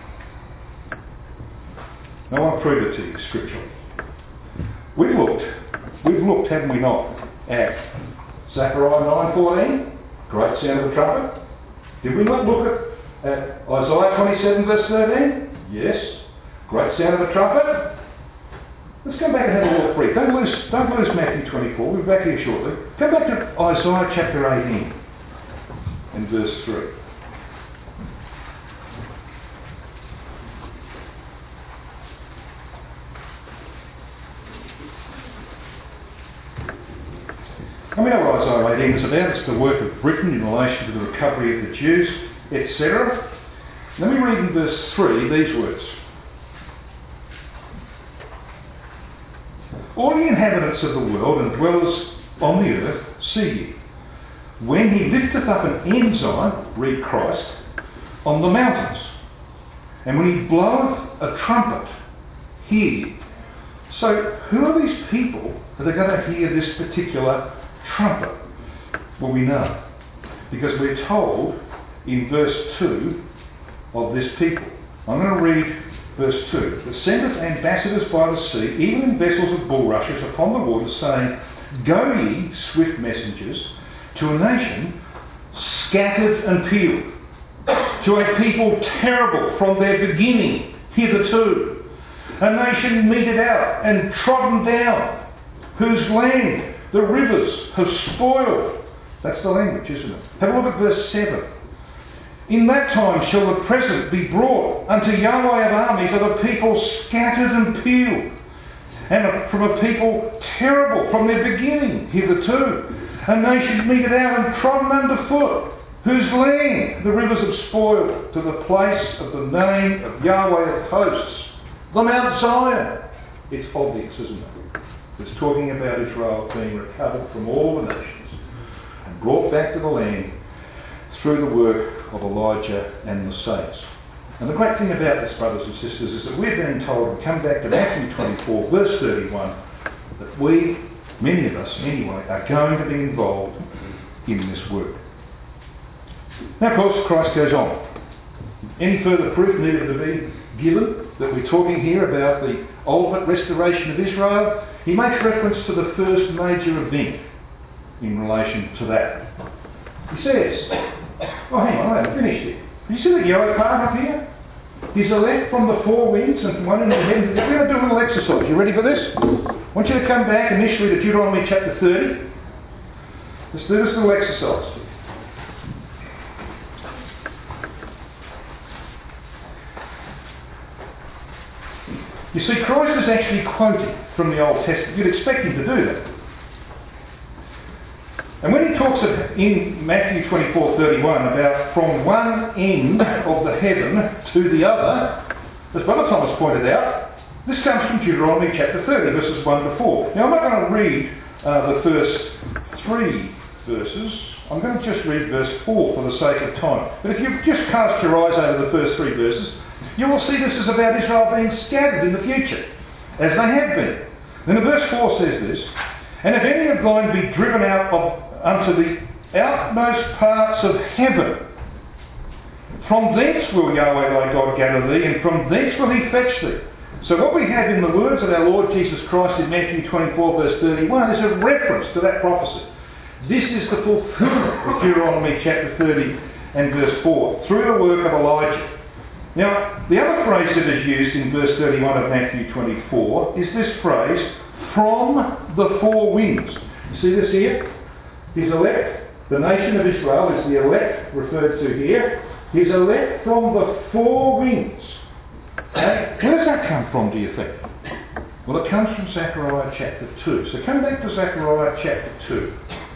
Now I want to prove it to you scripturally. We've looked, haven't we not, at Zechariah 9:14, great sound of the trumpet. Did we not look at Isaiah 27 verse 13? Yes. Great sound of a trumpet. Let's come back and have a look brief. Don't lose Matthew 24. We'll be back here shortly. Come back to Isaiah chapter 18 and verse 3. And we know what Isaiah 18 is about. It's the work of Britain in relation to the recovery of the Jews, etc. Let me read in verse 3 these words. All the inhabitants of the world and dwellers on the earth, see ye. when he lifteth up an ensign, read Christ, on the mountains. And when he bloweth a trumpet, hear ye. So who are these people that are going to hear this particular trumpet? Well, we know. Because we're told in verse 2 of this people. I'm going to read verse 2. That sendeth ambassadors by the sea, even in vessels of bulrushes upon the waters, saying, Go ye, swift messengers, to a nation scattered and peeled, to a people terrible from their beginning hitherto, a nation meted out and trodden down, whose land the rivers have spoiled. That's the language, isn't it? Have a look at verse 7. In that time shall the present be brought unto Yahweh of armies of a people scattered and peeled, and from a people terrible from their beginning hitherto, a nation meted out and trodden underfoot, whose land the rivers have spoiled, to the place of the name of Yahweh of hosts, the Mount Zion. It's obvious, isn't it? It's talking about Israel being recovered from all the nations and brought back to the land through the work of Elijah and the saints. And the great thing about this, brothers and sisters, is that we're being told, and come back to Matthew 24, verse 31, that we, many of us anyway, are going to be involved in this work. Now, of course, Christ goes on. Any further proof needed to be given that we're talking here about the ultimate restoration of Israel? He makes reference to the first major event in relation to that. He says, oh, hang on, I haven't finished it. You see the yellow part up here? He's elect from the four winds and from one end of the heaven. We're going to do a little exercise. You ready for this? I want you to come back initially to Deuteronomy chapter 30. Let's do this little exercise. You see, Christ is actually quoting from the Old Testament. You'd expect him to do that. And when he talks in Matthew 24:31 about from one end of the heaven to the other, as Brother Thomas pointed out, this comes from Deuteronomy chapter 30, verses 1 to 4. Now, I'm not going to read the first 3 verses. I'm going to just read verse 4 for the sake of time. But if you just cast your eyes over the first 3 verses, you will see this is about Israel being scattered in the future, as they have been. Then verse 4 says this, And if any of thine be driven out unto the outmost parts of heaven, from thence will Yahweh thy God gather thee, and from thence will he fetch thee. So what we have in the words of our Lord Jesus Christ in Matthew 24 verse 31 is a reference to that prophecy. This is the fulfillment of Deuteronomy chapter 30 and verse 4, through the work of Elijah. Now, the other phrase that is used in verse 31 of Matthew 24 is this phrase, from the four winds. You see this here? His elect, the nation of Israel is the elect referred to here. His elect from the four winds. Okay? Where does that come from, do you think? Well, it comes from Zechariah chapter 2. So come back to Zechariah chapter 2.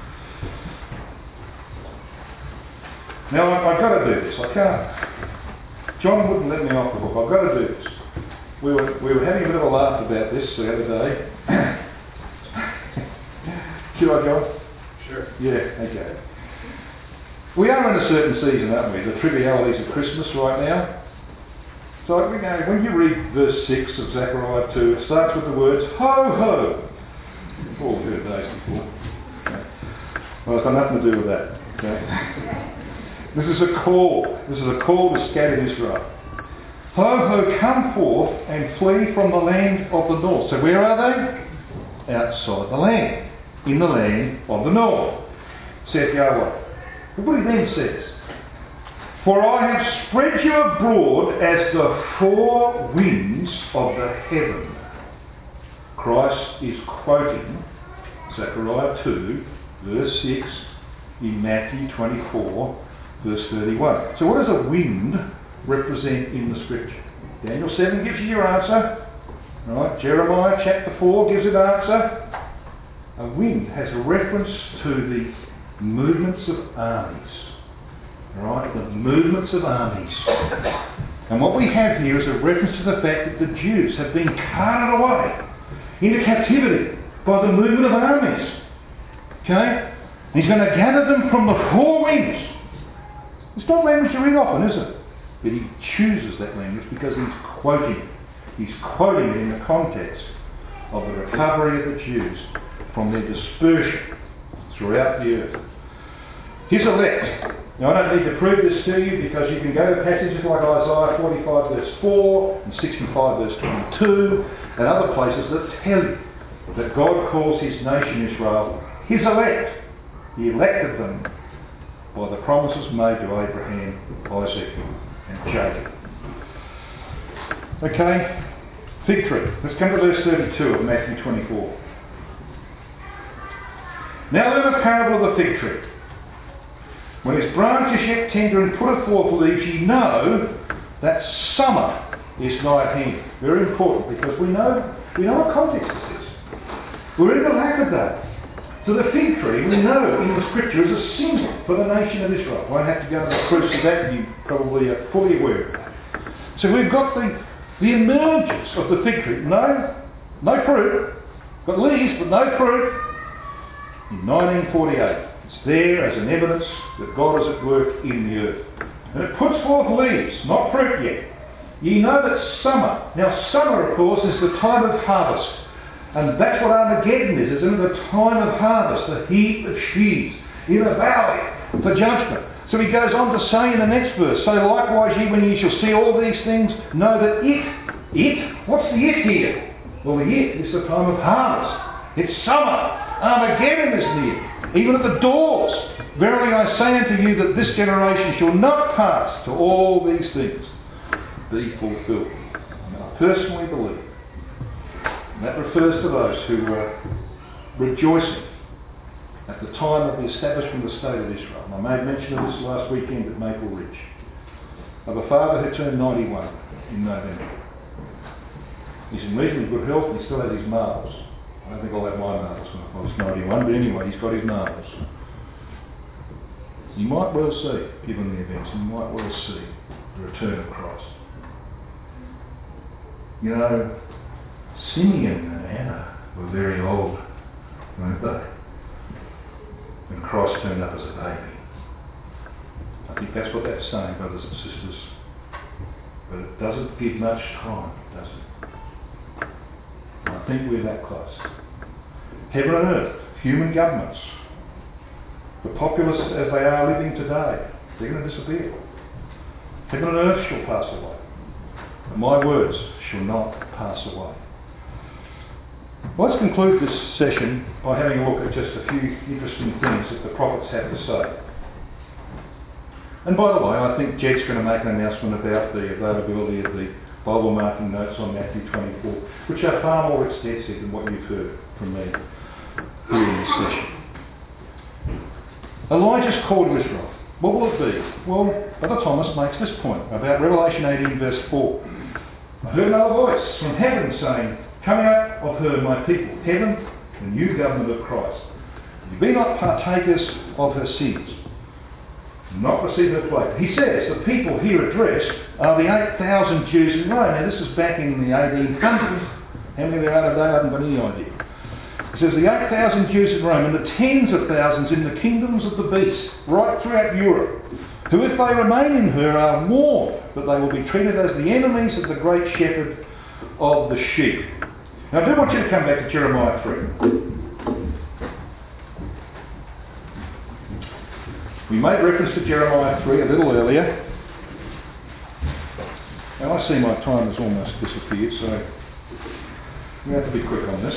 Now, I've got to do this. I can't. John wouldn't let me off the hook. I've got to do this. We were having a bit of a laugh about this the other day. Should I go? Sure. Yeah, okay. We are in a certain season, aren't we? The trivialities of Christmas right now. So, you know, when you read verse 6 of Zechariah 2, it starts with the words, ho, ho. We've all heard those before. Okay. Well, it's got nothing to do with that. Okay. This is a call. This is a call to scatter Israel. Ho, ho, come forth and flee from the land of the north. So where are they? Outside the land. In the land of the north, saith Yahweh. Look what he then says. For I have spread you abroad as the four winds of the heaven. Christ is quoting Zechariah 2, verse 6 in Matthew 24, verse 31. So what does a wind represent in the scripture? Daniel 7 gives you your answer. Right? Jeremiah chapter 4 gives an answer. A wind has a reference to the movements of armies. Right? The movements of armies. And what we have here is a reference to the fact that the Jews have been carted away into captivity by the movement of armies. Okay? He's going to gather them from the four winds. It's not language you read often, is it? But he chooses that language because he's quoting it. He's quoting it in the context of the recovery of the Jews from their dispersion throughout the earth. His elect. Now, I don't need to prove this to you because you can go to passages like Isaiah 45 verse 4 and 65 verse 22 and other places that tell you that God calls his nation Israel his elect. He elected them by the promises made to Abraham, Isaac and Jacob. Okay, fig tree. Let's come to verse 32 of Matthew 24. Now learn a parable of the fig tree. When its branch is yet tender and putteth forth leaves, ye know that summer is nigh at hand. Very important, because we know what context this is. We're in the latter day. So the fig tree, we know in the scripture, is a symbol for the nation of Israel. I won't have to go into the proofs of that, you probably are fully aware of that. So we've got the emergence of the fig tree. No fruit, got leaves, but no fruit. In 1948. It's there as an evidence that God is at work in the earth. And it puts forth leaves, not fruit yet. Ye know that summer. Now summer, of course, is the time of harvest. And that's what Armageddon is, isn't it? The time of harvest, the heap of sheaves in a valley for judgment. So he goes on to say in the next verse, so likewise ye, when ye shall see all these things, know that what's the it here? Well, the it is the time of harvest. It's summer. Armageddon is near. Even at the doors. Verily I say unto you that this generation shall not pass till all these things be fulfilled. And I personally believe. And that refers to those who were rejoicing at the time of the establishment of the State of Israel. And I made mention of this last weekend at Maple Ridge. Of a father who turned 91 in November. He's in reasonably good health and he still has his marbles. I don't think I'll have my marbles when I was 91, but anyway, he's got his marbles. You might well see, given the events, you might well see the return of Christ. You know, Simeon and Anna were very old, weren't they? When Christ turned up as a baby. I think that's what that's saying, brothers and sisters. But it doesn't give much time, does it? I think we're that close. Heaven and earth, human governments, the populace as they are living today, they're going to disappear. Heaven and earth shall pass away, but my words shall not pass away. Well, let's conclude this session by having a look at just a few interesting things that the prophets have to say. And by the way, I think Jed's going to make an announcement about the availability of the Bible marking notes on Matthew 24, which are far more extensive than what you've heard from me here in this session. Elijah's call to Israel. What will it be? Well, Brother Thomas makes this point about Revelation 18 verse 4. I heard another voice from heaven saying, come out of her, my people, heaven, the new government of Christ. You be not partakers of her sins. Not receive her plague. He says the people here addressed are the 8,000 Jews in Rome. Now this is back in the 1800s. How many there are today? I haven't got any idea. It says the 8,000 Jews in Rome and the tens of thousands in the kingdoms of the beast, right throughout Europe, who if they remain in her are warned that they will be treated as the enemies of the great shepherd of the sheep. Now I do want you to come back to Jeremiah 3. We made reference to Jeremiah 3 a little earlier. And I see my time has almost disappeared, so we have to be quick on this.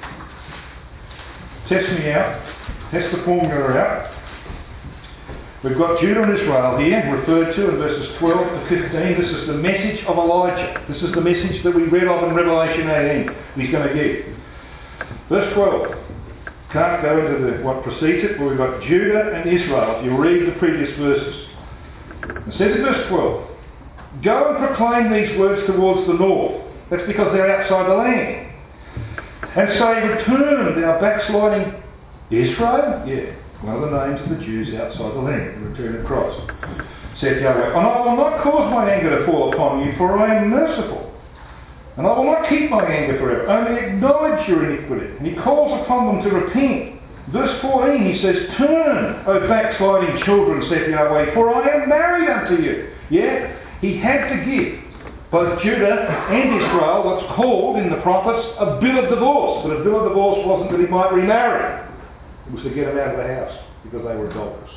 Test me out. Test the formula out. We've got Judah and Israel here, referred to in verses 12 to 15. This is the message of Elijah. This is the message that we read of in Revelation 18. He's going to give. Verse 12. Can't go into what precedes it, but we've got Judah and Israel, if you read the previous verses. It says in verse 12, go and proclaim these words towards the north. That's because they're outside the land. And say, return, thou backsliding Israel? Yeah, one of the names of the Jews outside the land, the return of Christ. Said Yahweh, and I will not cause my anger to fall upon you, for I am merciful. And I will not keep my anger forever, only acknowledge your iniquity. And he calls upon them to repent. Verse 14, he says, "Turn, O backsliding children, saith Yahweh, for I am married unto you." Yeah, he had to give both Judah and Israel what's called in the prophets a bill of divorce. But a bill of divorce wasn't that he might remarry. It was to get them out of the house because they were adulterous.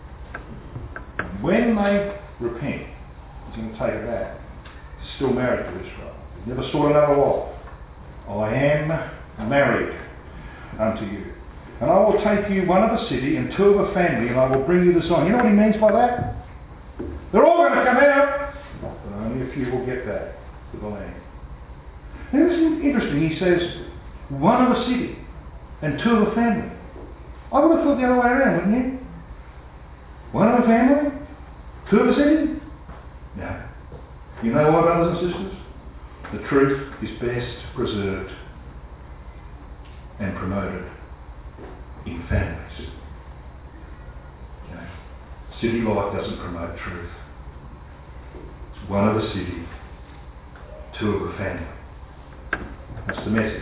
When they repent, he's going to take it back. He's still married to Israel. He's never sought another wife. I am married unto you. And I will take you one of a city and two of a family, and I will bring you to Zion. You know what he means by that? They're all going to come out, but only a few will get back to the land. And isn't it interesting? He says, one of a city and two of a family. I would have thought the other way around, wouldn't you? One of a family? Two of a city? No. You know what, brothers and sisters? The truth is best preserved and promoted in families. You know, city life doesn't promote truth. It's one of a city, two of a family. That's the message.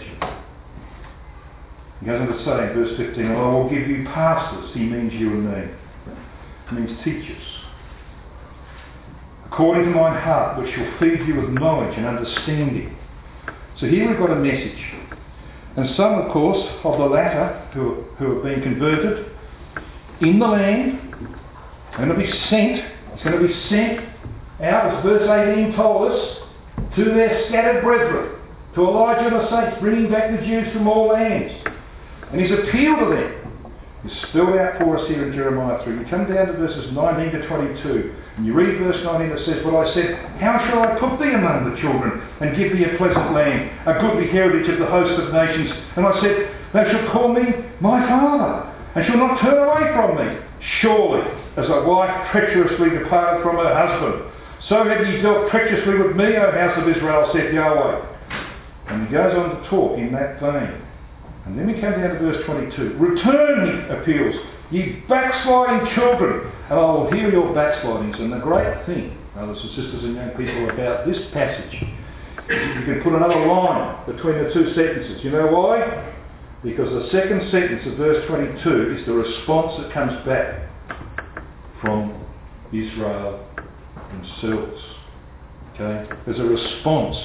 He goes on to say in verse 15, "I will give you pastors." He means you and me. He means teachers. "According to mine heart, which shall feed you with knowledge and understanding." So here we've got a message. And some, of course, of the latter who have been converted in the land are going to be sent. It's going to be sent out, as verse 18 told us, to their scattered brethren, to Elijah and the saints, bringing back the Jews from all lands. And his appeal to them is spelled out for us here in Jeremiah 3. You come down to verses 19 to 22, and you read verse 19 that says, "But I said, how shall I put thee among the children, and give thee a pleasant land, a goodly heritage of the host of nations? And I said, thou shalt call me my father, and shall not turn away from me. Surely, as a wife treacherously departed from her husband, so have ye dealt treacherously with me, O house of Israel, saith Yahweh." And he goes on to talk in that vein. And then we come down to verse 22. "Return," he appeals, "ye backsliding children, and I will heal your backslidings." And the great thing, brothers and sisters and young people, about this passage is you can put another line between the two sentences. You know why? Because the second sentence of verse 22 is the response that comes back from Israel themselves. Okay? There's a response.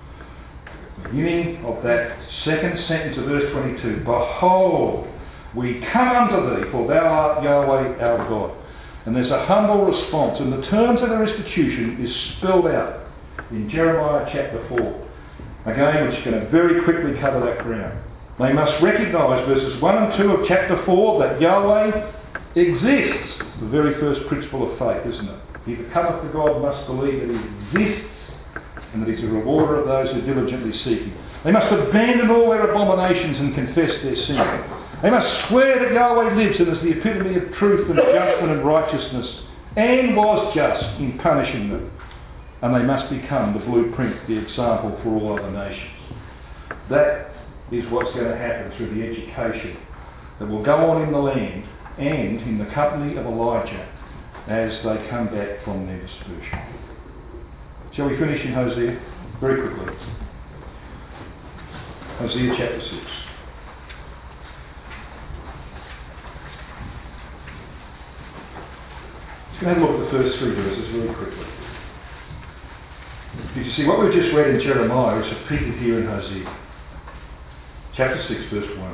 The beginning of that second sentence of verse 22, "Behold, we come unto thee, for thou art Yahweh our God." And there's a humble response, and the terms of the restitution is spelled out in Jeremiah chapter 4. Again, which is going to very quickly cover that ground. They must recognise verses 1 and 2 of chapter 4 that Yahweh exists. The very first principle of faith, isn't it? He that cometh to God must believe that he exists, and that he's a rewarder of those who diligently seek him. They must abandon all their abominations and confess their sin. They must swear that Yahweh lives and is the epitome of truth and judgment and righteousness, and was just in punishing them. And they must become the blueprint, the example for all other nations. That is what's going to happen through the education that will go on in the land and in the company of Elijah as they come back from their dispersion. Shall we finish in Hosea? Very quickly. Hosea chapter 6. Just going to have a look at the first three verses very quickly. Did you see what we've just read in Jeremiah is repeated here in Hosea? Chapter 6, verse 1.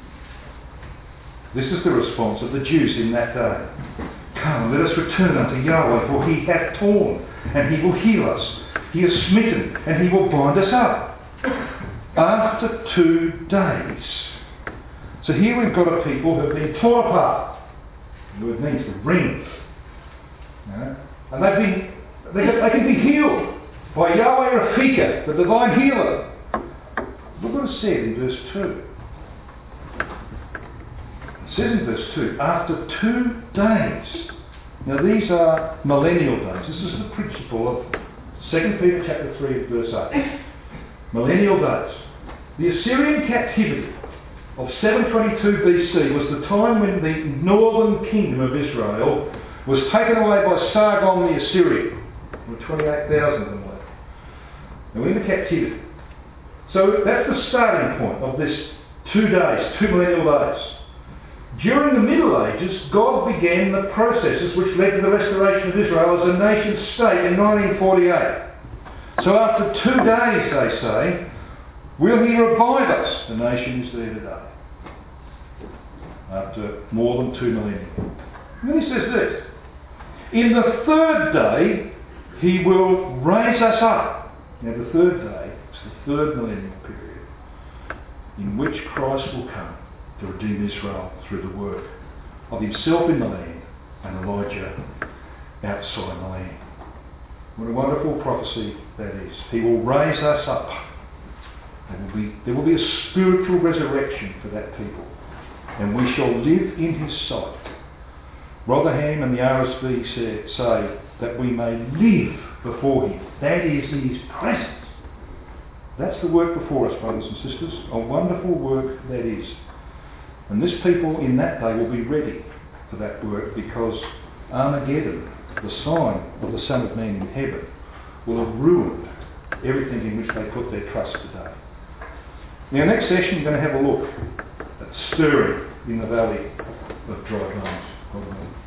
This is the response of the Jews in that day. "Come, let us return unto Yahweh, for he hath torn, and he will heal us. He has smitten, and he will bind us up. After 2 days. So here we've got a people who have been torn apart. The word means to rend. And they can be healed by Yahweh Rafika, the divine healer. Look what it said in verse 2. It says in verse 2, after 2 days. Now these are millennial days. This is the principle of 2 Peter chapter 3 verse 8. Millennial days. The Assyrian captivity of 722 BC was the time when the northern kingdom of Israel was taken away by Sargon the Assyrian. There were 28,000 of them left. They were in captivity. So that's the starting point of this 2 days, 2 millennial days. During the Middle Ages, God began the processes which led to the restoration of Israel as a nation state in 1948. So after 2 days, they say, will he revive us? The nation is there today. After more than 2 millennia. And then he says this, in the third day, he will raise us up. Now the third day is the third millennial period in which Christ will come to redeem Israel through the work of himself in the land and Elijah outside the land. What a wonderful prophecy that is. He will raise us up. There will be a spiritual resurrection for that people. And we shall live in his sight. Rotherham and the RSV say that we may live before him. That is his presence. That's the work before us, brothers and sisters. A wonderful work that is. And this people in that day will be ready for that work because Armageddon, the sign of the Son of Man in heaven, will have ruined everything in which they put their trust today. Now, next session, we're going to have a look at stirring in the valley of dry bones.